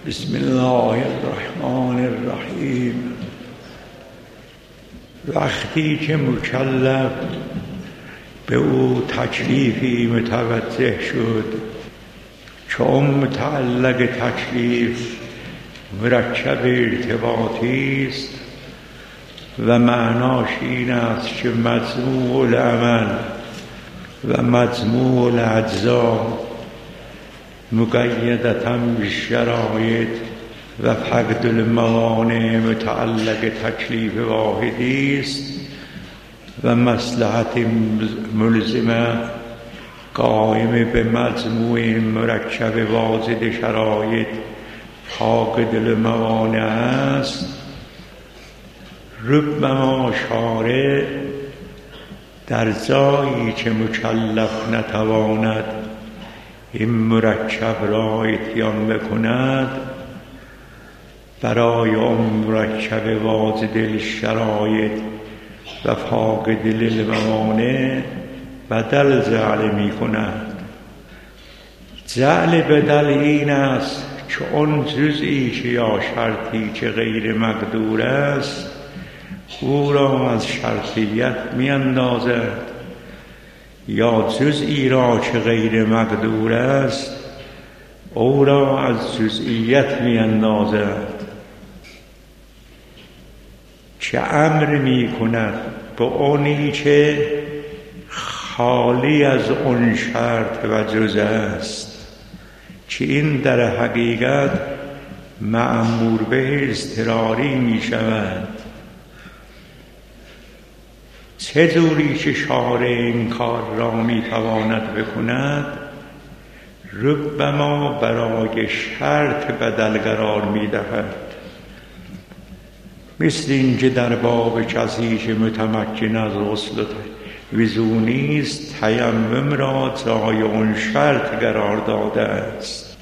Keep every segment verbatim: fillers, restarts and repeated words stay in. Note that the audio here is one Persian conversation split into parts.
بسم الله الرحمن الرحیم. وقتی که مکلف به او تکلیفی متوجه شد، چون متعلق تکلیف مرکب ارتباطی است و معناش این است که مجموع العمل و مجموع الاجزا مقیدة بالشرایط و فقد الموانع متعلق تکلیف واحدی است و مصلحت ملزمه قائم به مجموع مرکب واجد شرایط فاقد الموانع است، ربما شارع در جایی که مکلف نتواند این مرکب را اتیان بکند، برای آن مرکب واجد الشرایط و فاقد للموانع بدل جعل می کند. جعل بدل این است که آن جزئی که یا شرطی که غیر مقدور است او را از شرطیت می اندازد، یا جزئی را که غیر مقدور است او را از جزئیت می اندازد، که امر می کند به آنی که خالی از آن شرط و جز است، که این در حقیقت مأمور به اضطراری می شود. چه جوری که شارع این کار را می تواند بکند، ربما برای شرط بدل قرار می دهد، مثل این که در باب کسی که متمکن از غسل وضو نیست تیمم را جای آن شرط قرار داده است.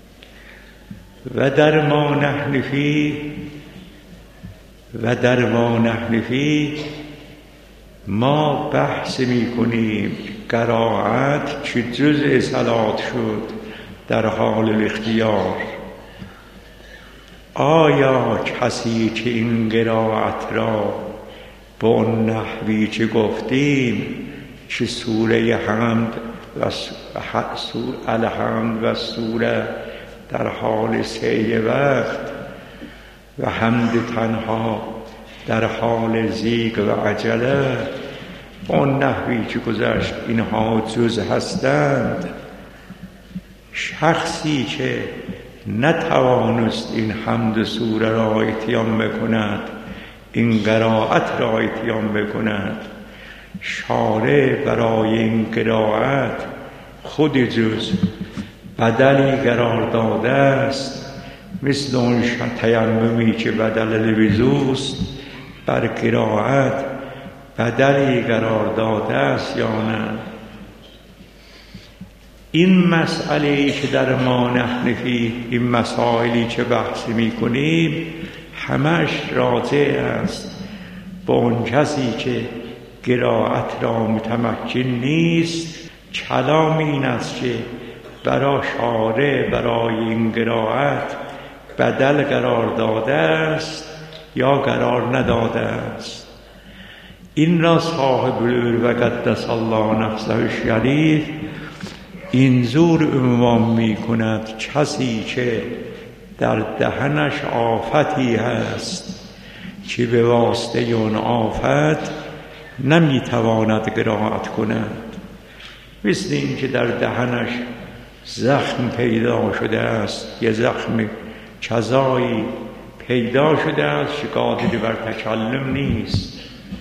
و در ما نحن فیه و در ما نحن فیه ما بحث می کنیم قرائت که جزء صلات شد در حال الاختیار. آیا کسی که این قرائت را با نحوی که گفتیم که سوره حمد و سوره الحمد و سوره در حال سعی وقت و حمد تنها در حال زیگ و عجله اون نحوی که گذشت اینها جز هستند، شخصی که نتوانست این حمد سوره را اتیان بکند، این قرائت را اتیان بکند، شارع برای این قرائت خود جز بدلی قرار داده است، مثل اون تیممی که بدل الوضوست بر قرائت بدلی قرار داده است یا نه. این مسئله که در ما نحن فیه، این مسائلی که بحث می کنیم همش راجع است با اون کسی که قرائت را متمکن نیست. کلام این است که برای شارع برای این قرائت بدل قرار داده است یا قرار نداده است. این را صاحب العلو و قدس الله نفسه الشریف اینجور عنوان می کند: کسی که در دهنش آفتی هست که به واسطه اون آفت نمی تواند قرائت کند، مثل این که در دهنش زخم پیدا شده است، یه زخم کذایی پیدا شده است که قادری بر تکلم نیست.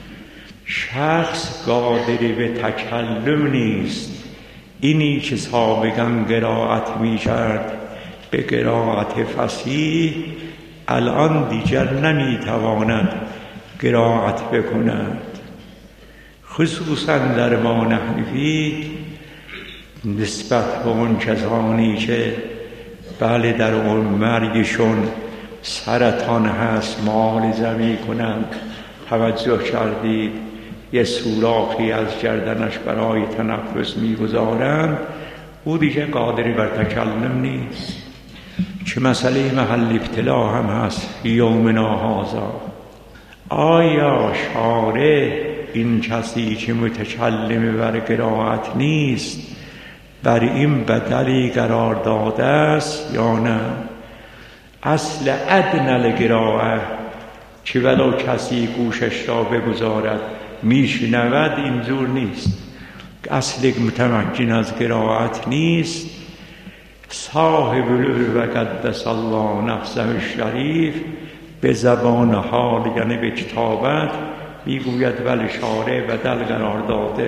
شخص قادری به تکلم نیست. اینی که سابقا قرائت می کرد به قرائت فصیح الان دیگر نمی تواند قرائت بکند. خصوصا در ما نحن فیه نسبت به اون کسانی که بله در اون مرگشون سرطان هست معالجه می کنند، توجه کردید یه سوراخی از گردنش برای تنفس می گذارند، او دیگه قادری بر تکلم نیست. که مسئله محل ابتلا هم هست یومنا هذا. آیا شارع این کسی که متکلم بر قرائت نیست بر این بدلی قرار داده است یا نه؟ اصل ادنى القراءه که ولو کسی گوشش را بگذارد میشنود اینجور نیست. اصل متمکن از قرائت نیست. صاحب العروة قدس الله نفسه الشریف به زبان حال یعنی به کتابت میگوید ولی شارع بدل قرار داده.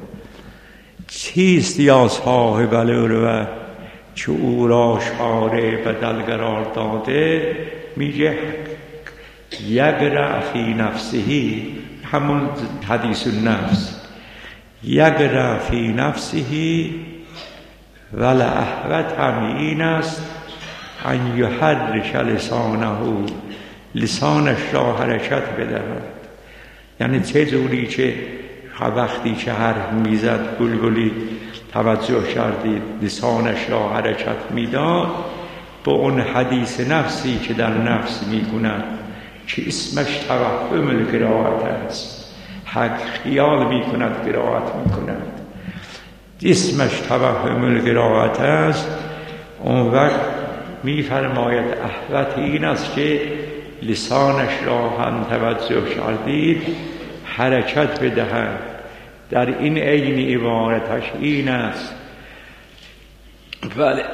چیست یا صاحب العروة که او را شارع بدل قرار داده؟ میگه یقرأ فی نفسهی، همون حدیث النفس، یقرأ فی نفسهی ولی احوت هم این است ان یحرک لسانه، لسانش را حرکت بدهد. یعنی چه جوری که وقتی که حرف میزد گلگلی توجه کردید لسانش را حرکت میداد، با اون حدیث نفسی که در نفس میکند که اسمش توهم القرائت است، حق خیال میکند قرائت میکند، اسمش توهم القرائت است، اون وقت میفرماید احوت این است که لسانش را هم توجه کردید حرکت بدهد. در این عین عبارتش این است ولی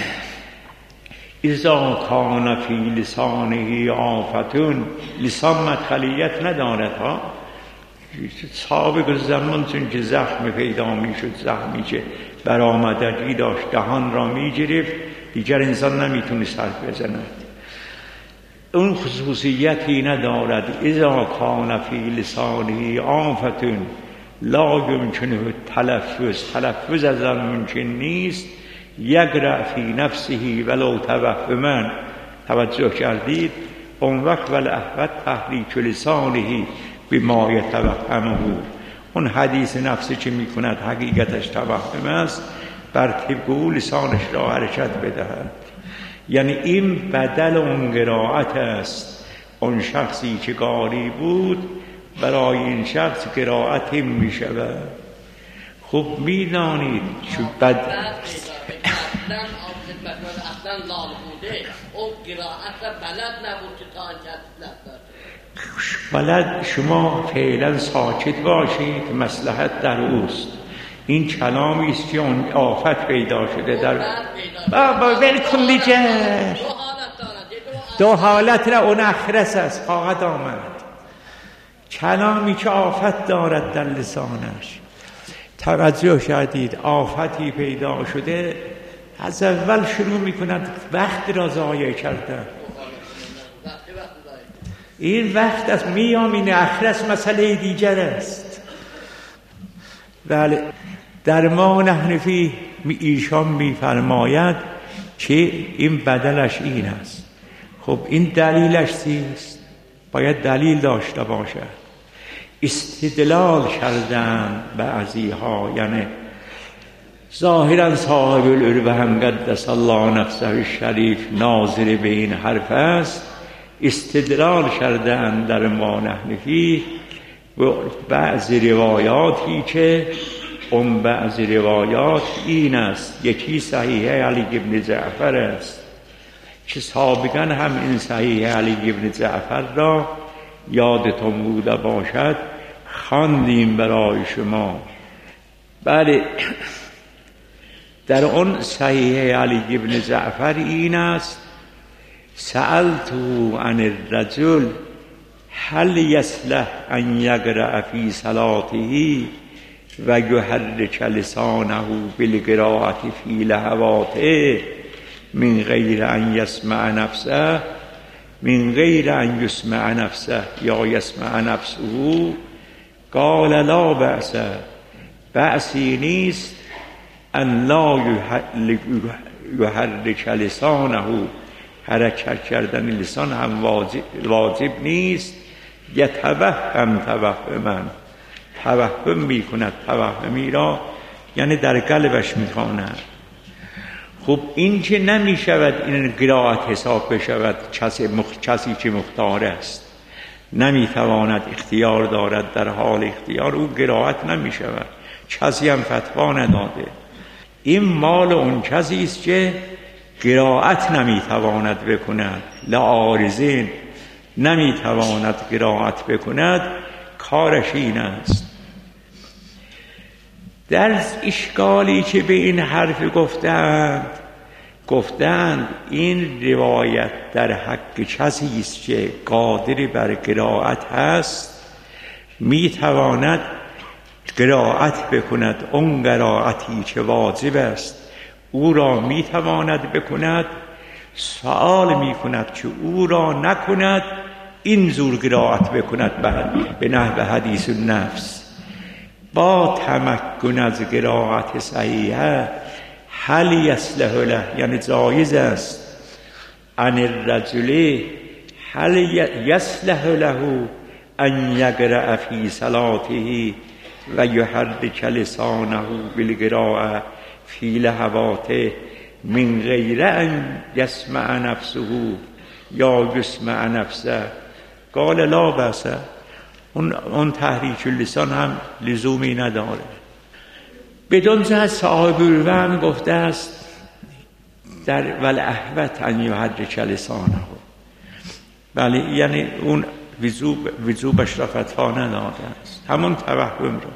اذا کان فی لسانه آفتون، لسان مدخلیت ندارد ها. سابق زمان چون که زخم پیدا می شد، زخمی که برآمدگی داشت دهان را می گرفت، دیگر انسان نمی تونست حرف بزند. اون خصوصیتی ندارد. اذا کان فی لسانه آفتون لا یمکنه تلفظ، تلفظ از آن ممکن نیست. یقرأ فی نفسه ولو توهما، توجه کردید؟ اون وقت والاحوت تحریک لسانه بما یتوهمه، اون حدیث نفسی که میکند حقیقتش توهم است، بر طبق او لسانش را حرکت بدهد. یعنی این بدل اون قرائت است. اون شخصی که قاری بود برای این شخص قرائت هم میشود. خب میدانید چون بد اصلا لال بوده اون قرائت بلد نبود که تا بلد. شما فعلا ساکت باشید، مصلحت در اوست. این کلامی است که اون آفت پیدا شده در بابا ول کن دیگه. دو حالت را اون اخرس است خواهد آمد. کلامی که آفت دارد در لسانش، توجه کردید آفتی پیدا شده، از اول شروع میکند وقت را ضایع کردن. این وقت از میامین اخرس مسئله دیگر است. بله در ما نحن فی ایشان میفرماید که این بدلش این است. خب این دلیلش چیست؟ باید دلیل داشته باشد. استدلال کردن بعضی ها، یعنی ظاهرا صاحب العروة هم قدس الله نفسه الشریف ناظر به این حرف است، استدلال کردن در ما نحن فیه و بعضی روایاتی که اون بعضی روایات این است. یکی صحیح علی ابن جعفر است که سابقا هم این صحیح علی ابن جعفر را یادتون بوده باشد خواندیم برای شما. بله در اون صحیح علی ابن جعفر این است سألتو عن الرجل هل يصلح ان يقرأ في صلاته و یحرک لسانه بالقراءة في لهواته من غیر ان یسمع نفسه، من غیر ان یسمع نفسه یا یسمع نفسه. قال لا بأس، بأسی نیست ان لا یحرک لسانه، حرکت کردن لسان هم واجب, واجب نیست. یتوهم توهما، توهم میکند توهمی را، یعنی در قلبش میخواند. خب این که نمی شود این قرائت حساب بشود کسی, مخ... کسی که مختار است نمی تواند اختیار دارد در حال اختیار او قرائت نمی شود، کسی هم فتوا نداده. این مال اون کسی است که قرائت نمی تواند بکند، لعارضین نمی تواند قرائت بکند، کارش این است. در اشکالی که به این حرف گفتند گفتند این روایت در حق کسی است که قادر بر قرائت هست، می تواند قرائت بکند اون قرائتی که واجب است او را می تواند بکند. سوال می کند که او را نکند این زور قرائت بکند به نحو حدیث النفس با تمکن از قرائت صحیحه. هل یصلح له یعنی جایز است عن الرجل هل یصلح له ان یقرأ فی صلاته و یحرک لسانه بالقراءه فی لهواته من غیر ان یسمع نفسه یا یسمع نفسه. قال لا بأس. اون, اون تحریک اللسان هم لزومی نداره. بدون جهت صاحب الوهم گفته است در والاحوط ان یحرک لسانه، بله یعنی اون وجوب وجوبش را فتوا نداده است، همون توهم را.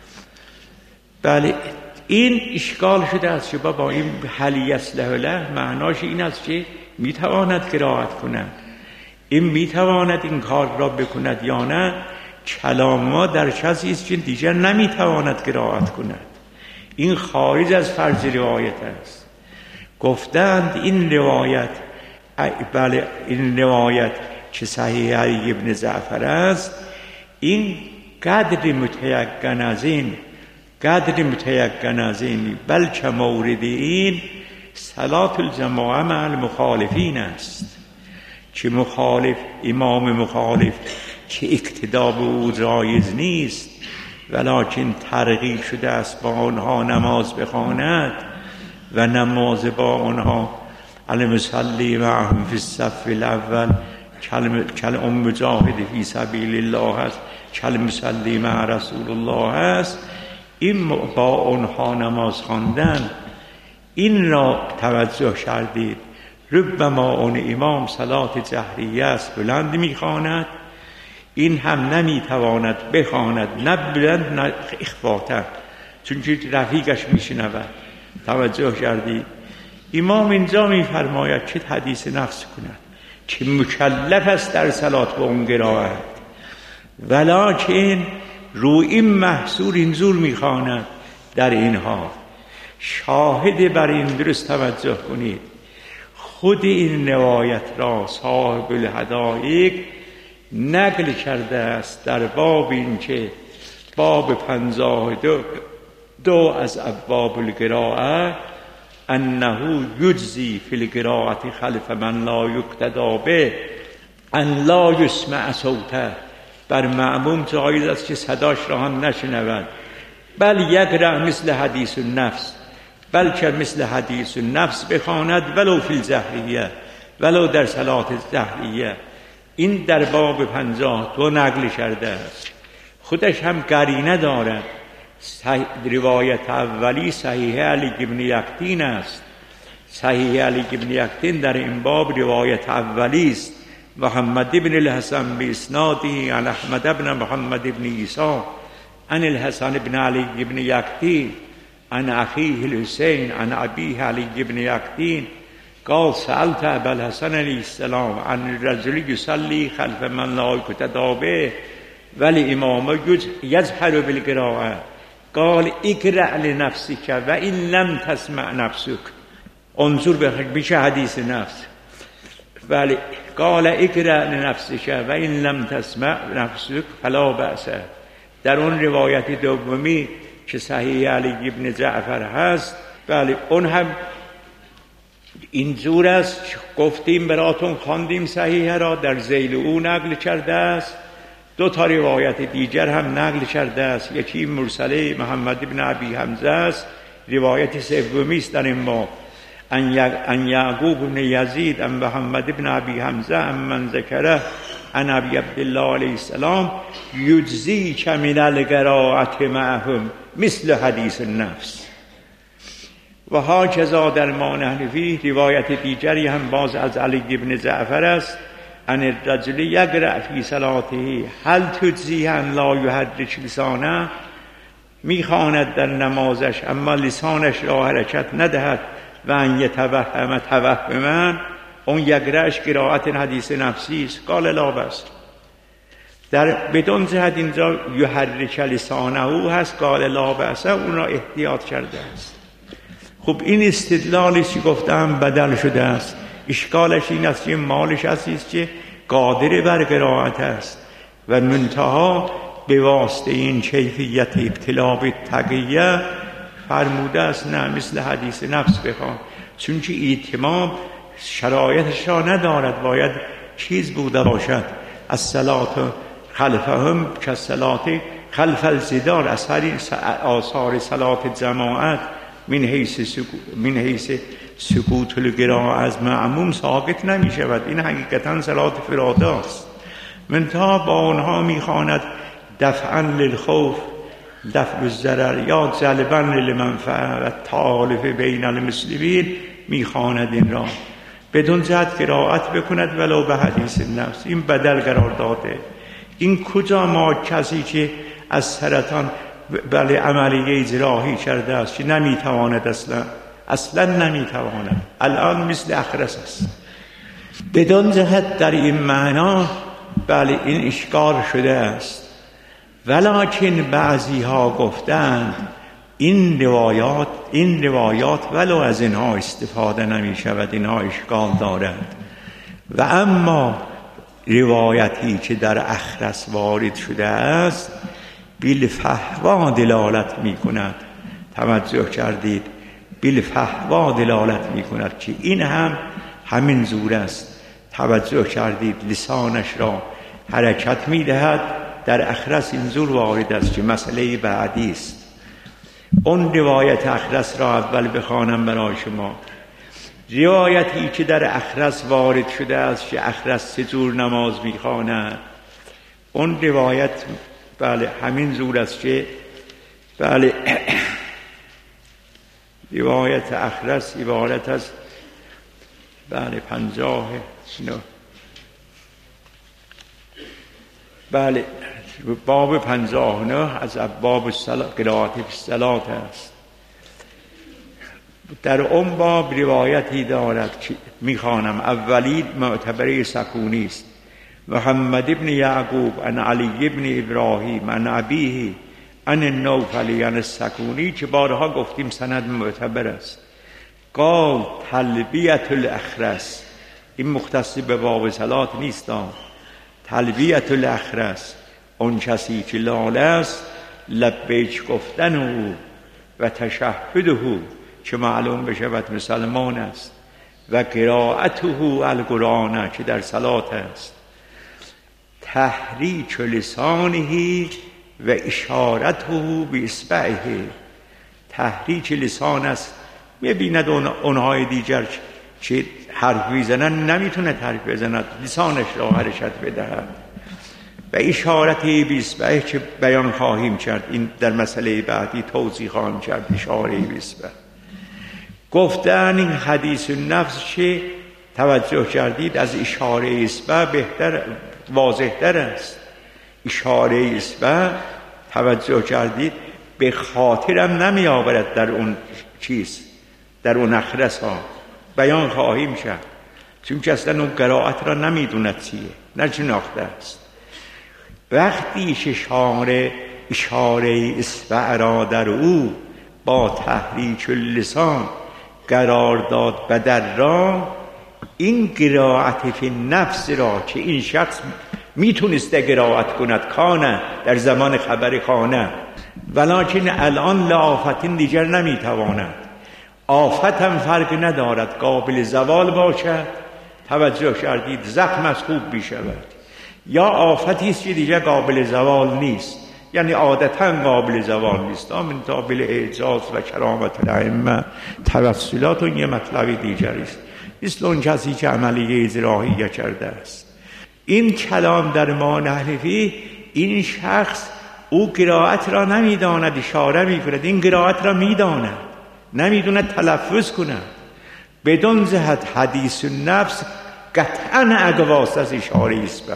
بله این اشکال شده است که با این هل یصلح له معناش این است که میتواند قرائت کند، این میتواند این کار را بکند یا نه. کلام ما در کسی است که دیگر نمیتواند قرائت کند، این خارج از فرض روایت است. گفتند این روایت بله این روایت که صحیح علی ابن جعفر است این قدر متیقن از این قدر متیقن از این بلکه مورد این صلات الجماعه مع المخالفین است که مخالف امام مخالف که اقتدا به او جایز نیست ولکن ترغیب شده است با آنها نماز بخواند و نماز با آنها المصلی معهم فی الصف الاول کل ام مجاهد فی سبیل الله است، کل مصلی مع رسول الله است. این با آنها نماز خواندن این را توجه کردید. ربما اون امام صلات جهریه است بلند میخواند، این هم نمیتواند بخواند نه بلند نه اخفاتا چون که رفیقش میشنود. توجه کردید؟ امام اینجا میفرماید که حدیث نفس کند که مکلف است در صلات با اون قرائت، ولکن روی این محصور اینجور میخواند. در اینها شاهد بر این درست توجه کنید، خود این روایت را صاحب الحدائق نقل کرده است در باب این که باب پنجاه دو, دو از ابواب القراءه انه یجزی فی القراءة خلف من لا یقتدی به ان لا یسمع صوته. بر مأموم جایز است که صداش را هم نشنود، بل یقرأ مثل حدیث النفس، بلکه مثل حدیث النفس بخواند ولو فی الجهریه، ولو در صلات الجهریه. این در باب پنجاه دو نقل کرده است. خودش هم قرینه دارد. روایت اولی صحیح علی ابن یقطین است. صحیح علی ابن یقطین در این باب روایت اولی است. محمد ابن الحسن باسناده عن احمد ابن محمد ابن عیسی عن الحسن ابن علی ابن یقطین عن اخیه الحسین عن ابیه علی ابن یقطین قال سألت ابا الحسن علیه السلام عن الرجل یصلی خلف من لا یقتدی به والامام یجهر بالقراءه قال اقرأ لنفسك و این لم تسمع نفسك. انظر به میشه حدیث نفس. ولی قال اقرأ لنفسك و این لم تسمع نفسك فلا بأس. در اون روایت دومی که صحیح علی ابن جعفر هست، بله اون هم اینجور است. گفتیم براتون خواندیم صحیح را، در ذیل او نقل کرده است. دو تا روایت دیگر هم نقل کرده است. یکی مرسله محمد ابن ابی حمزه است، روایت سومی است در این باب. ان یعقوب بن یزید ان محمد بن ابی حمزه ان من ذکره ان ابی عبدالله علیه السلام یجزی که من القراءة معهم مثل حدیث النفس. و هاکذا در ما نحن فیه روایت دیگری هم باز از علی بن جعفر است ان الرجل یقرأ فی صلاته هل تجزی ان لا یحرک لسانه، میخواند در نمازش اما لسانش را حرکت ندهد و ان یتوهم توهما، اون یقرأش قرائت حدیث نفسی است. قال لا بس. در بدون جهت اینجا یحرک لسانه هست، قال لا بس، اون را احتیاط کرده است. خب این استدلالی که گفتم بدل شده است. اشکالش این است که مالش است که قادر بر قرائت است و منتها به واسطه این کیفیت ابتلا به تقیه فرموده است نه مثل حدیث نفس بخوان، چون که ایتمام شرایطش را ندارد، باید چیز بوده باشد. الصلاة خلفهم کالصلاة خلف الجدار، اثر آثار صلات جماعت من حیث سکوت من حیث سکوت القراءة از معموم ساقط نمی شود. این حقیقتا صلات فراده است. منتها با آنها میخواند دفعا للخوف دفع الضرر یا جلبا للمنفعه و تآلف بین المسلمین، میخواند این را بدون جهت قرائت بکند ولو به حدیث نفس. این بدل قرار داده. این کجا ما کسی که از سرطان بله عملیه جراحی کرده است که نمیتواند اصلا اصلا نمیتواند، الان مثل اخرس است. بدون جهت در این معنا بله این اشکال شده است. ولکن بعضی ها گفتند این روایات این روایات ولو از اینها استفاده نمی شود، اینها اشکال دارند. و اما روایتی که در اخرس وارد شده است بالفحوا دلالت می کند. توجه کردید؟ بالفحوا دلالت می کند که این هم همین زور است. توجه کردید؟ لسانش را حرکت می دهد. در اخرس این زور وارد است که مسئله بعدی است. اون روایت اخرس را اول بخوانم برای شما. روایتی که در اخرس وارد شده است که اخرس چجور نماز میخواند، اون روایت بله همین زور است که بله روایت اخرس عبارت است بله پنجاه نه بله باب پنجاه نه از باب قرائت فی الصلاة است. در اون باب روایتی دارد که میخوانم. اولی معتبره سکونی است. محمد ابن یعقوب عن علی ابن ابراهیم عن ابیه عن النوفلی عن السکونی، که بارها گفتیم سند معتبر است. قال تلبیت الاخرس، این مختص به باب صلات نیست. تلبیت الاخرس، اون کسی که لاله است لبیک گفتن او و تشهده که معلوم بشود مسلمان است، و قرائته القرآن که در صلات است، تحریک لسانه و اشارته به اصبعه، تحریک لسان است. میبیند اونهای دیگر که حرف میزنن نمیتونه حرف بزند، لسانش را حرکت بدهد. و اشارتی به اصبعه که بیان خواهیم کرد، این در مسئله بعدی توضیح خواهیم کرد. اشاره به اصبع گفتن این حدیث نفس که توجه کردید از اشاره اصبع بهتر واضح‌تر است. اشاره اصبع توجه کردید به خاطرم نمی آورد در اون چیز، در اون اخرس ها بیان خواهیم کرد، چون که اصلا اون قرائت را نمیدوند چیه، نشناخته است. وقتی اشاره اشاره اصبع را در او با تحریک اللسان قرار داد بدر را، این قرائت فی نفس را که این شخص میتونسته قرائت کند کانه در زمان خبر کانه، ولیکن الان لآفتین دیگر نمیتواند. آفت هم فرق ندارد، قابل زوال باشد. توجه کردید؟ زخم از خوب بیشود، یا آفتی است که دیگر قابل زوال نیست، یعنی عادتا قابل زوال نیست. من قابل اعجاز و کرامت الائمه توسلات و یه مطلب دیگری است، مثل اون کسی که عملیه جراحی کرده است. این کلام در ما نحنفی، این شخص او قرائت را نمیداند، اشاره میکند، این قرائت را میداند، نمیدوند تلفظ کند. بدون جهت حدیث النفس قطعا اقواس از اشاره است.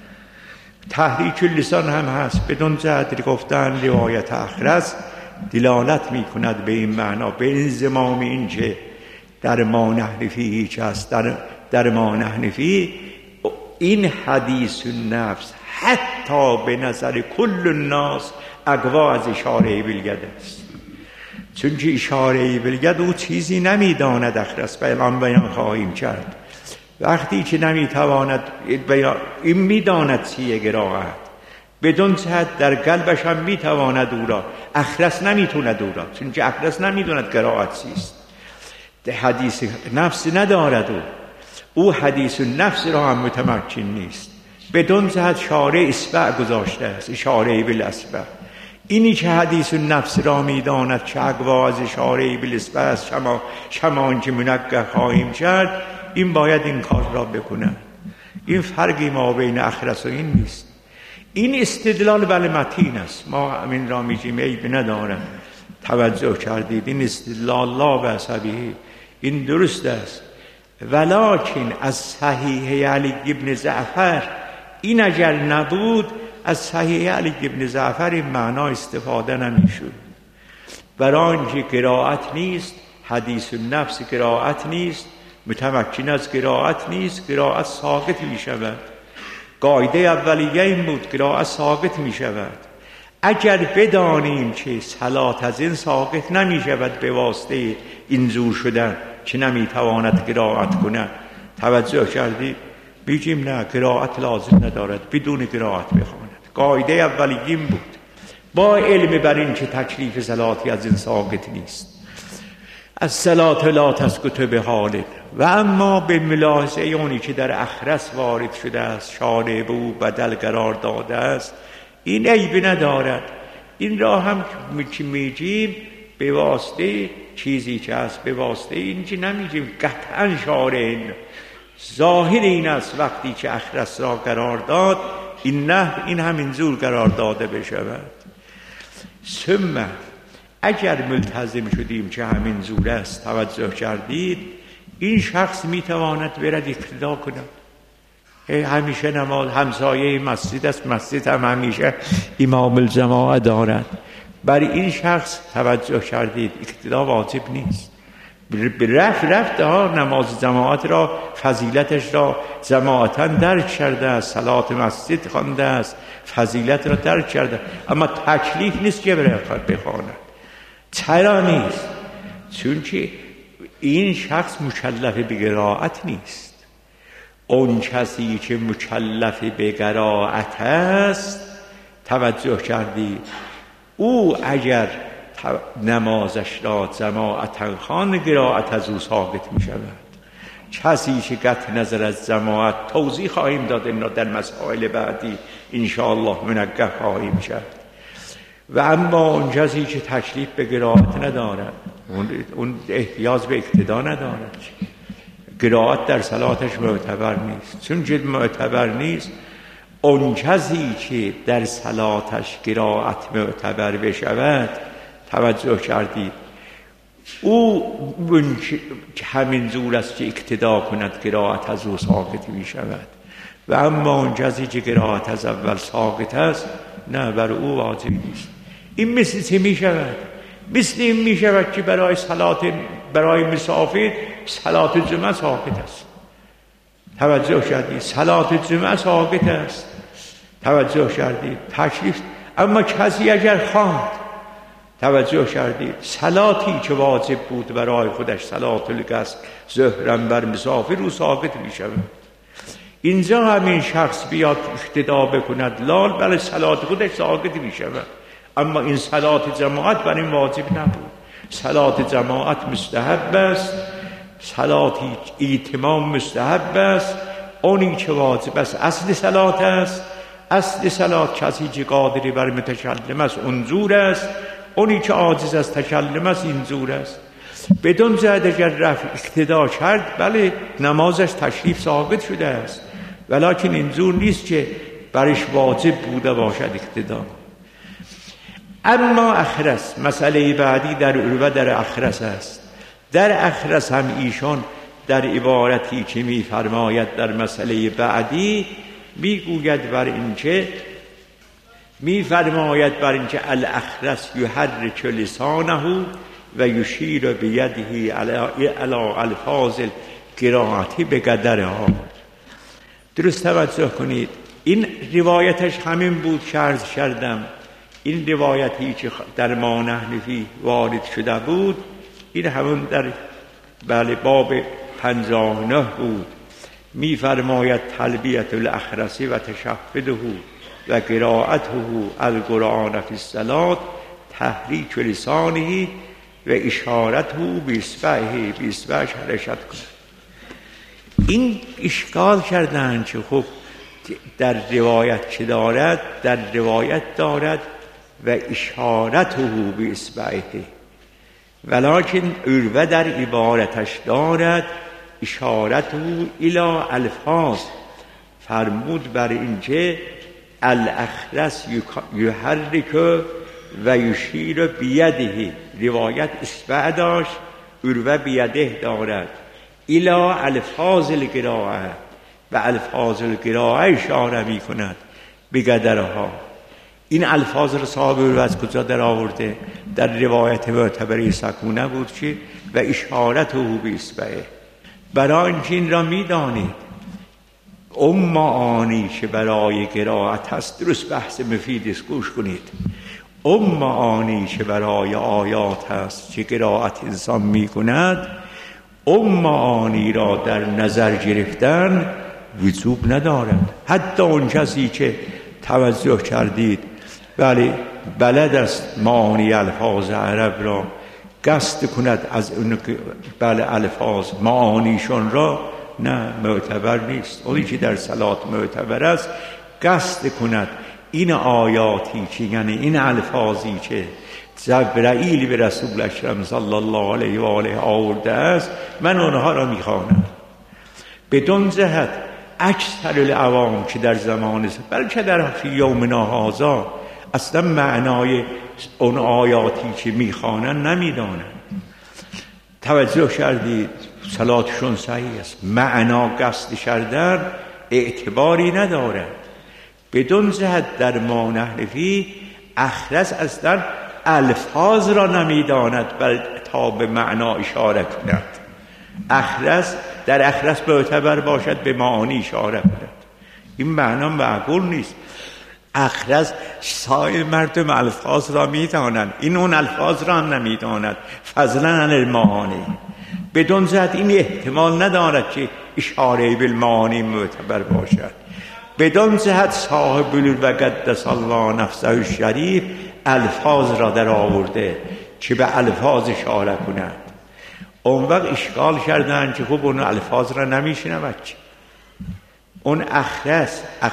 تحریک اللسان هم هست، بدون جهت گفتن روایت اخرس دلالت میکند به این معنا، به این زمام این که در ما نحنفی هیچ هست. در, در ما نحنفی این حدیث النفس حتی به نظر کل الناس اقوا از اشاره بالید است، چون که اشاره بالید او چیزی نمیداند. اخرس بیان بیان خواهیم کرد. وقتی که نمیتواند این میداند چیه قرائت، بدون جهت در قلبش هم میتواند او را، اخرس نمیتوند او را، چون که اخرس نمیداند قرائت چیست. حدیث نفس ندارد او او حدیث نفس را هم متمکن نیست. بدون جهت شارع اصبع گذاشته است، اشاره بالاصبع. اینی که حدیث نفس را میداند که اقوا از اشاره بالاصبع است، شما شما که منقه خواهیم کرد، این باید این کار را بکنه. این فرقی ما بین اخرس و این نیست. این استدلال بله متین است، ما همین را میگیم عیب نداره. توجه کردید این استدلال لا بأس به، این درست است. ولکن از صحیح علی ابن جعفر این اگر نبود، از صحیح علی ابن جعفر این معنا استفاده نمیشد. برای اینکه قرائت نیست، حدیث النفس قرائت نیست، متمکن از قرائت نیست، قرائت ساقط می شود. قاعده اولیه این بود، قرائت ساقط می شود. اگر بدانیم که صلات از این ساقط نمی شود به واسطه این زور شدن که نمی تواند قرائت کنه، توجه کردید؟ بگیم نه، قرائت لازم ندارد، بدون قرائت بخواند. قاعده اولیه این بود، با علم بر این که تکلیف صلاتی از این ساقط نیست. از صلات لا تسقط به حال. و اما به ملاحظه اونی که در اخرس وارد شده است، شارع به او بدل قرار داده است، این عیب ندارد. این را هم که میگیم به واسطه چیزی که هست، به واسطه این که نمیگیم قطعا شارع. ظاهر این است وقتی که اخرس را قرار داد، این نه این همین زور قرار داده بشود. ثم اگر ملتزم شدیم که همین زور است، توجه کردید، این شخص میتواند برد اقتدا کند. همیشه نماز همسایه مسجد است، مسجد هم همیشه امام الجماعه دارد. برای این شخص توجه کردید اقتدا واجب نیست. به رفت رفت ها نماز جماعت را، فضیلتش را جماعتا درک کرده است، صلات مسجد خوانده است، فضیلت را درک کرده، اما تکلیف نیست که برای بخواند. چرا نیست؟ چون که این شخص مکلف به قرائت نیست. اون کسی که مکلف به قرائت است، توجه کردی، او اگر نمازش را جماعتا خوان، قرائت از او ساقط می شود. کسی که قطع نظر از جماعت، توضیح خواهیم داد این را در مسائل بعدی انشاءالله منقه خواهیم کرد. و اما اون کسی که تکلیف به قرائت ندارد، اون احتیاج به اقتدا ندارد، قرائت در صلاتش معتبر نیست. چون که معتبر نیست، اون کسی که در صلاتش قرائت معتبر بشود، توجه کردید، او همین زور است که اقتدا کند، قرائت از او ساقط می شود. و اما اون کسی که قرائت از اول ساقط است، نه، بر او واجب نیست. این مثل چه می شود؟ مثل این می شود که برای صلات، برای مسافر صلات جمعه ساقط است. توجه کردید، صلات جمعه ساقط است. توجه کردید، تکلیف. اما کسی اگر خواند، توجه کردید، صلاتی که واجب بود برای خودش، صلات القصر ظهرم بر مسافر، او ساقط می شود. اینجا همین شخص بیاد اقتدا بکند لال، بله صلات خودش ساقط می شود، اما این صلات جماعت بر این واجب نبود. صلات جماعت مستحب است، صلات ایتمام مستحب است. اونی که واجب است اصل صلات است. اصل صلات کسی که قادری بر متکلم است اون زور است، اونی که عاجز از تکلم است این زور است. بدون زد اگر رفع اقتدا کرد بله نمازش تشریف ثابت شده است، ولیکن این زور نیست که برش واجب بوده باشد اقتدا. اما اخرس، مسئله بعدی در عروه در اخرس است. در اخرس هم ایشان در عبارتی که می فرماید در مسئله بعدی می گوید بر اینکه می فرماید بر اینکه الاخرس یحرک لسانه و یشیر بیده علی الفاظ القراءتی بقدرها. درست توجه کنید، این روایتش همین بود که عرض کردم. این روایتی که در ما نحن فیه وارد شده بود این همون در بله باب پنجاه و نه بود. می فرماید تلبیت الاخرسی و تشهده و قراءته القرآن فی الصلاة تحریک لسانه و اشارته باصبعه، باصبعش حرکت کنه. این اشکال کردن که خب در روایت چه دارد؟ در روایت دارد و اشارته باصبعه، ولکن عروه در عبارتش دارد اشارته الی الفاظ. فرمود بر اینکه الاخرس یحرک و یشیر بیده، روایت اصبع داشت، عروه بیده دارد، الی الفاظ القراءه، و الفاظ القراءه اشاره می کند بقدرها. این الفاظ رو صاحب عروه از کجا در آورده؟ در روایت معتبره سکونه بود که و اشارته باصبعه. برای اینکه این را می دانید اون معانی که برای قرائت هست، درست بحث مفید است، گوش کنید. اون معانی که برای آیات هست که قرائت انسان می کند، اون معانی را در نظر گرفتن وجوب ندارد. حتی اون کسی که توجه کردید بله بلد است معانی الفاظ عرب را قصد کند از اون بله الفاظ معانیشون را، نه معتبر نیست. اونی که در صلات معتبر است قصد کند این آیاتی که یعنی این الفاظی که جبرائیل به رسول اکرم صلی الله علیه و آله آورده است من اونها را میخوانم. بدون جهت اکثر العوام که در زمان بلکه در فی یومنا هذا اصلا معنای اون آیاتی که میخوانن نمیدانن. توجه کردید صلاتشون صحیح است، معنا قصد کردن اعتباری ندارد. بدون جهت در ما نحن فیه اخرس اصلا الفاظ را نمیداند بل تا به معنا اشاره کند. اخرس در اخرس معتبر باشد به معانی اشاره کند، این معنا معقول نیست. اخرس سایر مردم الفاظ را میدانند، این اون الفاظ را هم نمیداند، فضلا عن المعانی. بدون جهت این احتمال ندارد که اشاره بالمعانی معتبر باشد. بدون جهت صاحب و قدس الله نفسه الشریف الفاظ را در آورده که به الفاظ اشاره کند. اون وقت اشکال کردن که خب اون الفاظ را نمیشنود. اون اخرس اخ...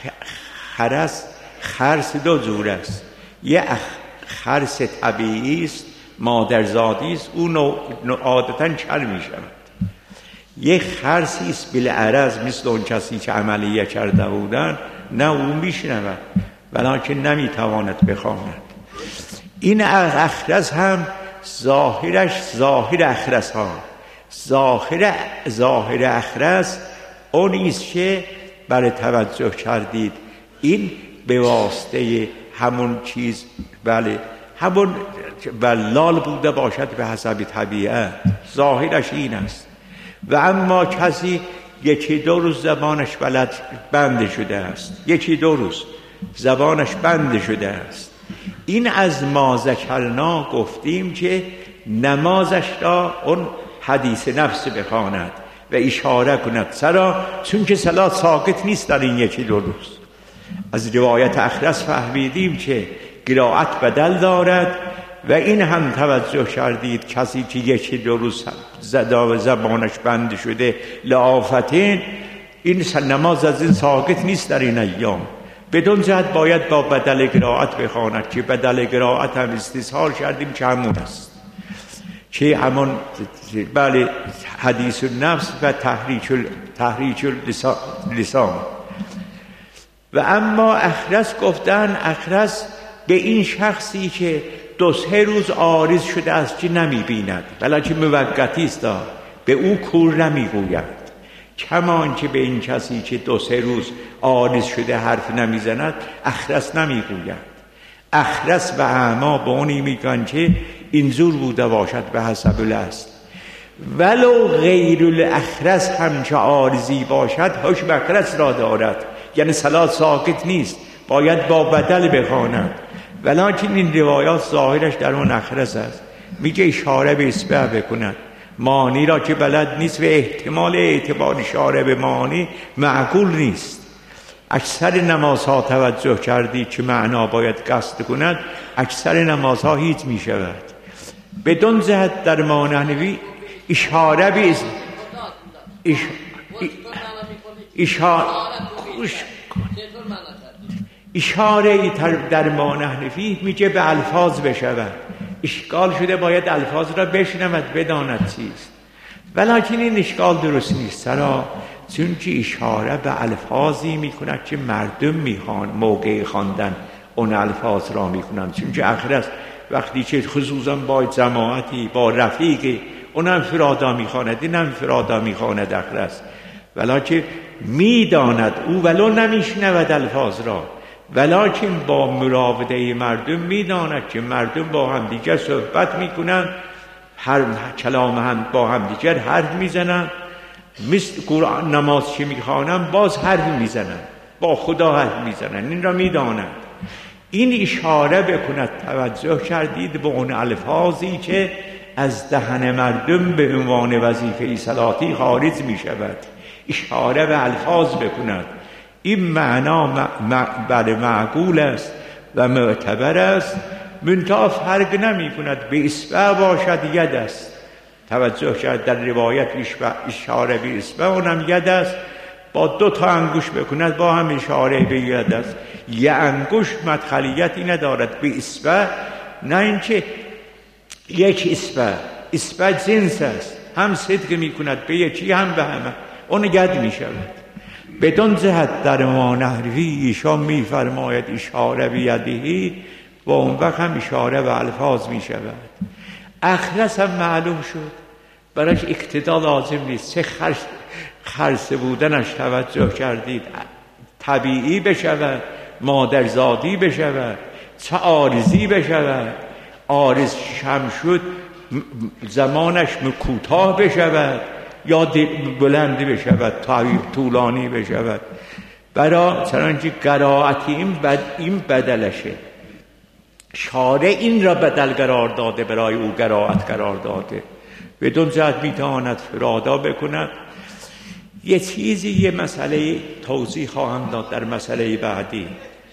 خرس خرس دو جور است. یه اخ... خرس طبیعی است، مادرزادی است، اون عادتا کر می شود. یه خرسی است بالعرض مثل اون کسی که عملیه کرده بودن، نه اون می شنود ولیکن نمی تواند بخواند. این اخرس هم ظاهرش ظاهر اخرس ها ظاهر ظاهر اخرس اونیست که برای توجه کردید این به واسطه همون چیز بله همون بلال بوده باشد به حسب طبیعت، ظاهرش این است. و اما کسی یکی دو روز زبانش بلد بنده شده است، یکی دو روز زبانش بنده شده است، این از ما ذکرنا گفتیم که نمازش را اون حدیث نفس بخواند و اشاره کند. چرا؟ چون که صلات ساکت نیست در این یکی دو روز. از روایت اخرس فهمیدیم که قرائت بدل دارد و این هم توجه کردید کسی که یکی دو روز زدا و زبانش بند شده لآفتین، این نماز از این ساکت نیست در این ایام. بدون جهت باید با بدل قرائت بخواند که بدل قرائت هم استظهار کردیم که همون است، که همون بله حدیث النفس و تحریک تحریک اللسان. و اما اخرس گفتن اخرس به این شخصی که دو سه روز عارض شده است که نمی بیند، بلکه موقتی است، به او کور نمی گوید، کمان که به این کسی که دو سه روز عارض شده حرف نمی زند اخرس نمی گوید. اخرس و اعما به اونی میگن که اینجور بوده باشد به حسب الاصل، ولو غیر الاخرس هم که عارضی باشد حکم اخرس را دارد، یعنی صلات ساکت نیست، باید با بدل بخواند. ولیکن این روایات ظاهرش در اون اخرس است، میگه اشاره به اصبع بکند، معنی را که بلد نیست و احتمال اعتبار اشاره به معنی معقول نیست. اکثر نمازها توجه کردید که معنا باید قصد کند، اکثر نمازها هیچ می شود. بدون جهت در مانحنوی اشاره به اصبع اش... اشاره اشاره در مانحنفی میگه به الفاظ بشود، اشکال شده باید الفاظ را بشنود بداند چیست، ولیکن این اشکال درست نیست. چرا؟ چون که اشاره به الفاظی میکند که مردم میخوان موقع خواندن اون الفاظ را میکنند، چون که اخرس وقتی که خصوصا با جماعتی با رفیقی اونم فرادا میخواند اینم فرادا میخواند اخرس، ولیکن میداند او ولو نمیشنود الفاظ را، ولیکن با مراوده مردم میداند که مردم با هم دیگر صحبت میکنند، هر کلام هم با هم دیگر حرف میزنند، مثل قرآن نماز که میخوانند باز حرف میزنند، با خدا حرف میزنند، این را میداند. این اشاره بکند توجه کردید به اون الفاظی که از دهن مردم به عنوان وظیفه صلاتی خارج میشود، اشاره به الفاظ بکند. این معنا بله معقول است و معتبر است، منتها فرق نمی کند به اصبع باشد ید است. توجه کرد در روایت اشاره به اصبع اونم ید است، با دو تا انگوش بکند با هم اشاره به ید است. یه انگوش مدخلیتی ندارد به اصبع، نه اینکه یک اصبع، اصبع جنس است، هم صدق می کند به یکی هم به همه، اون ید می شود. بدون جهت در مانحنفی ایشان می فرماید اشاره به یدهی و اون وقت هم اشاره به الفاظ می شود. اخرس هم معلوم شد برایش اقتدا لازم نیست، چه خرس خرسه بودنش توجه کردید، طبیعی بشود، مادرزادی بشود، چه عارضی بشود، عارض شم شد زمانش کوتاه بشود یا بلند بشود، طولانی بشود، برای چنانچه قرائت این, بد این بدلشه، شارع این را بدل قرار داده، برای او قرائت قرار داده، بدون جهت میتواند فرادا بکند. یه چیزی یه مسئله توضیح خواهم داد در مسئله بعدی.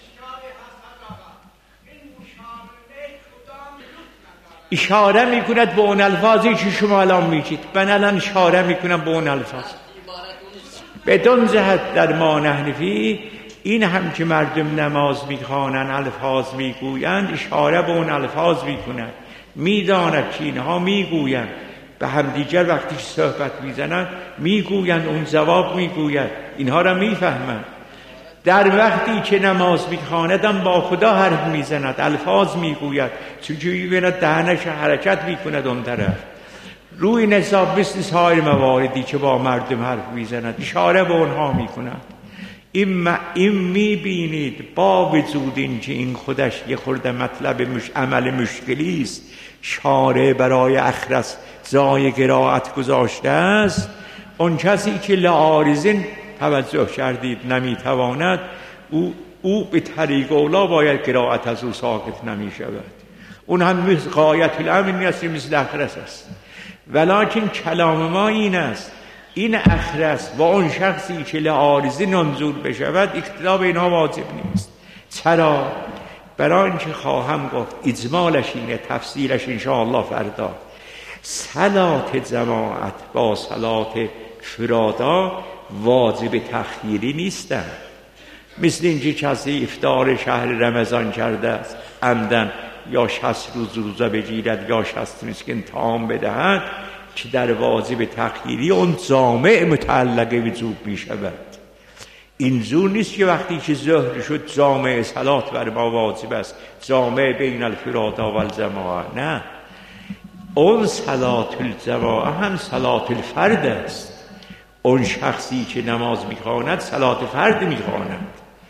اشاره میکند به اون الفاظی که شما الان میگید، من الان اشاره میکنم به اون الفاظ بدون جهت در مانحنفی. این هم که مردم نماز میخوانند الفاظ میگویند، اشاره به اون الفاظ میکنند، میداند که اینها میگویند به همدیگر وقتی صحبت میزنند میگویند، اون جواب میگوید، اینها را میفهمند. در وقتی که نماز میخواندم با خدا حرف میزند، الفاظ میگوید، چجوری میبیند دهنش حرکت میکند اون طرف، روی نصاب مثل سایر مواردی که با مردم حرف میزند اشاره به اونها میکند. این, این میبینید با وجود این که این خودش یه خورده مطلب مش... عمل مشکلی است، شارع برای اخرس جای قرائت گذاشته است. اون کسی که لعارضین توجه کردید نمیتواند، او, او به طریق اولا باید قرائت از او ساکت نمی شود، اون هم مثل غایت الامر نیست، مثل اخرس است. ولیکن کلام ما این است، این اخرس و اون شخصی که لعارضین منظور بشود اقتدا به اینها واجب نیست. چرا؟ برای اینکه خواهم گفت اجمالش اینه، تفصیلش انشاءالله فردا. صلات جماعت با صلات فرادا واجب تخییری نیستند. مثل اینکه کسی افطار شهر رمضان کرده است عمدن یا شصت روز روزه بگیرد یا شصت مسکین طعام بدهد که در واجب تخییری اون جامع متعلق وجوب می شود. این زور نیست که وقتی که ظهر شد جامع صلات بر ما واجب است، جامع بین الفرادا و الجماعه. نه، اون صلات الجماعه هم صلات الفرد است. اون شخصی که نماز میخواند صلات فرد میخواند.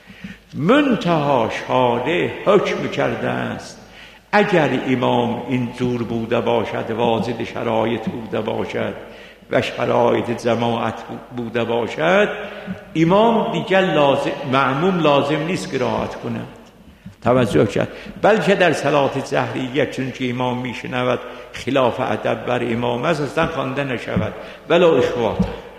منتها شارع حکم کرده است اگر امام این جور بوده باشد، واجد شرایط بوده باشد و شرایط جماعت بوده باشد، امام دیگر لازم، معموم لازم نیست قرائت کند. توجه کرد. بلکه در صلات جهریه چون که امام میشنود خلاف ادب بر امام است، اصلا خوانده نشود ولو اخوات.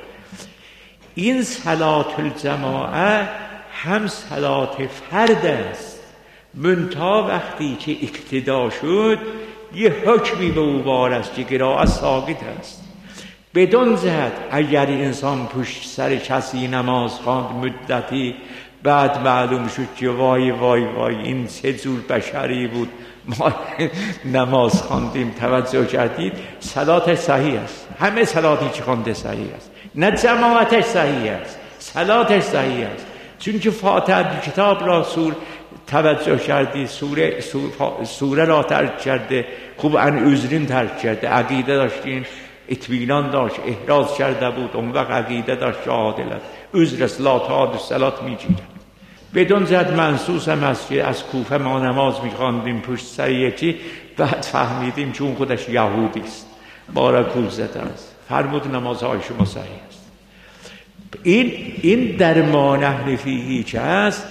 این صلات الجماعه هم صلات فرد است، منتها وقتی که اقتدا شد یه حکمی به او وارد است که قرائت ساقط است. بدون جهت اگر انسان پشت سر کسی نماز خواند مدتی، بعد معلوم شد که وای وای وای این چه جور بشری بود ما نماز خواندیم، توجه کردید، صلاتش صحیح است. همه صلاتی که خوانده صحیح است، نه جماعتش صحیح است، صلاتش صحیح است. چون که فاتحه کتاب را سور توجه کردی، سوره سوره, سوره را ترک کرده، خوب ان عذرین ترک کرده، عقیده داشتین، اطمینان داشت، احراز کرده بود، اون وقت عقیده داشت عادلت، عذر اصلاح و صلات میگیرد. بدون زد منصوص هم است که از کوفه ما نماز میخواندیم پشت سر یکی، بعد فهمیدیم چون خودش یهودی است، بارا کول زده است، فرمود نمازهای شما صحیح است. این این در ما نحن فیه که است،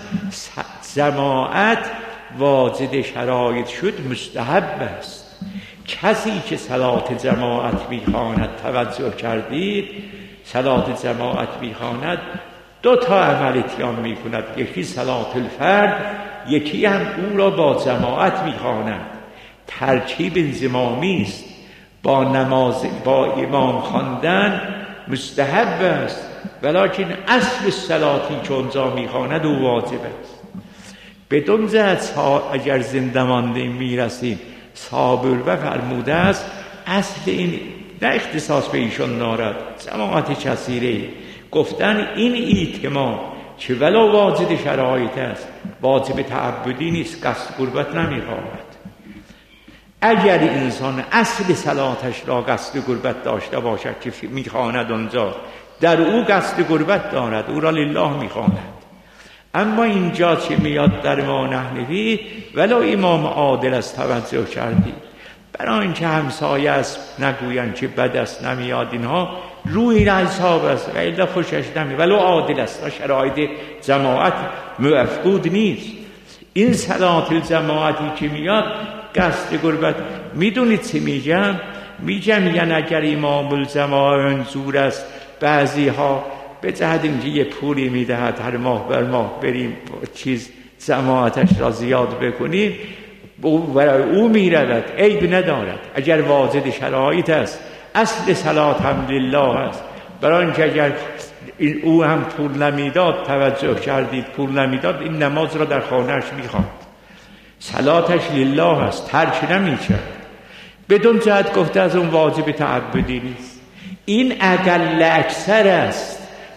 جماعت واجد شرایط شد مستحب است. کسی که صلات جماعت میخواند، توجه کردید، صلات جماعت میخواند دو تا عمل اتیان میکند، یکی صلات الفرد، یکی هم او را با جماعت میخواند. ترکیب انضمامی است، با نماز با امام خواندن مستحب است، ولکن اصل صلاتی که اونجا میخواند او واجب است. بدون جهت اگر زنده مانده میرسیم، صابر و فرموده است اصل این نه اختصاص به ایشون دارد، جماعت کثیره گفتن این ایتمام که ولو واجد شرایط است، واجب تعبدی نیست، قصد قربت نمیخواهد. اگر انسان اصل صلاتش را قصد قربت داشته باشد که میخواند اونجا در او قصد قربت دارد، او را لله میخواند. اما اینجا چه میاد در ما نحن فیه ولو امام عادل است، توجه کردید، برای اینکه همسایه است نگویند که بد است نمیاد، اینها روی این حساب است و الا خوشش نمی، ولو عادل است، شرایط جماعت مفقود نیست. این صلات الجماعتی که میاد قصد قربت، میدونید چه میگم؟ میگم میگن اگر امام الجماعه منظور است بعضی ها به جهت اینکه یه پولی میدهد هر ماه بر ماه بریم چیز جماعتش را زیاد بکنیم، برای او میرود، عیب ندارد. اگر واجد شرایط است، اصل صلات هم لله است. برای اینکه اگر این او هم پول نمیداد، توجه کردید، پول نمیداد، این نماز را در خانهش میخواند، صلاتش لله است، ترک نمیکرد. بدون جهت گفته از اون واجب تعبدی نیست. این اقل اکثر است.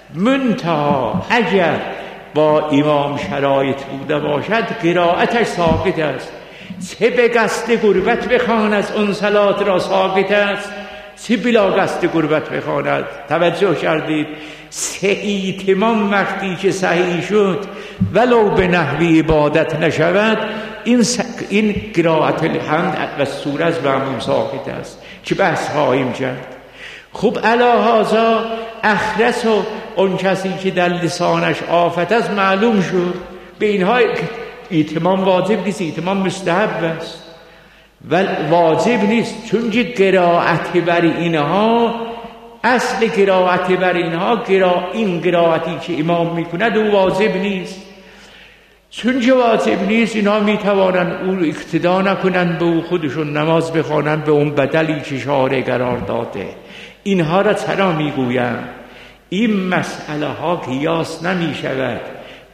منتها اگر با امام شرایط بوده باشد قرائتش ساقط است، چه به قصد قربت بخواند از اون صلات را ساقط است، چه بلا قصد قربت بخواند. توجه کردید، سه ایتمام وقتی که صحیح شد ولو به نحوی عبادت نشود، این س... این قرائت الحمد و سوره از معموم ساقط است که بحث خواهیم کرد. خب علی هذا اخرس و اون کسی که در لسانش آفت است معلوم شد، به اینها ایتمام واجب نیست، ایتمام مستحب است و واجب نیست، چون که قرائت بر اینها، اصل قرائت بر اینها قرا... این قرائتی که امام میکند او واجب نیست. چون که واجب نیست، اینها میتوانند او اقتدا نکنند به او، خودشون نماز بخوانند به اون بدلی که شارع قرار داده. اینها را چرا میگویم؟ این مسئله ها قیاس نمی شود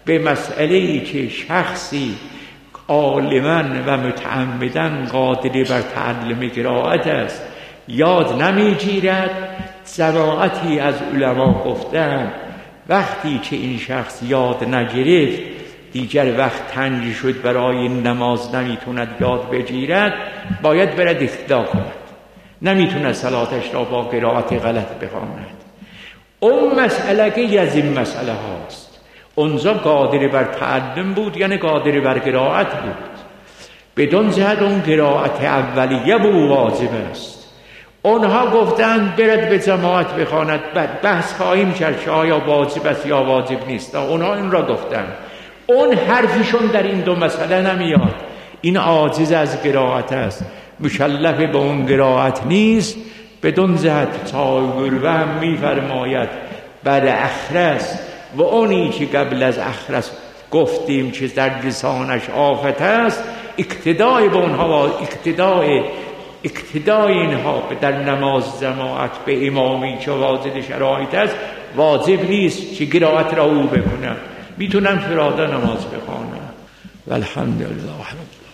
به مسئله‌ای که شخصی عالماً و متعمداً قادر بر تعلم قرائت است یاد نمیگیرد. جماعتی از علما گفتند وقتی که این شخص یاد نگرفت دیگر وقت تنگ شد برای نماز نمیتوند یاد بگیرد، باید برد اقتدا کند، نمیتوند صلاتش را با قرائت غلط بخواند. اون مسئله که از این مسئله هاست، اونجا قادر بر تعلم بود یعنی قادر بر قرائت بود، بدون جهت اون قرائت اولیه بود واجب است. اونها گفتند برد به جماعت بخواند، بحث خواهیم کرد که آیا واجب است یا واجب نیست. اونها این را گفتند. اون حرفشون در این دو مسئله نمیاد. این عاجز از قرائت است، مکلف به اون قرائت نیست. بدون جهت تاویل و هم میفرماید بعد اخرس و اونی که قبل از اخرس گفتیم که در لسانش آفت است، اقتدای به اونها و اقتدای اقتدای اینها در نماز جماعت به امامی که واجد شرایط است واجب نیست که قرائت را او بکنم، میتونم فرادا نماز بخوانم. والحمدلله.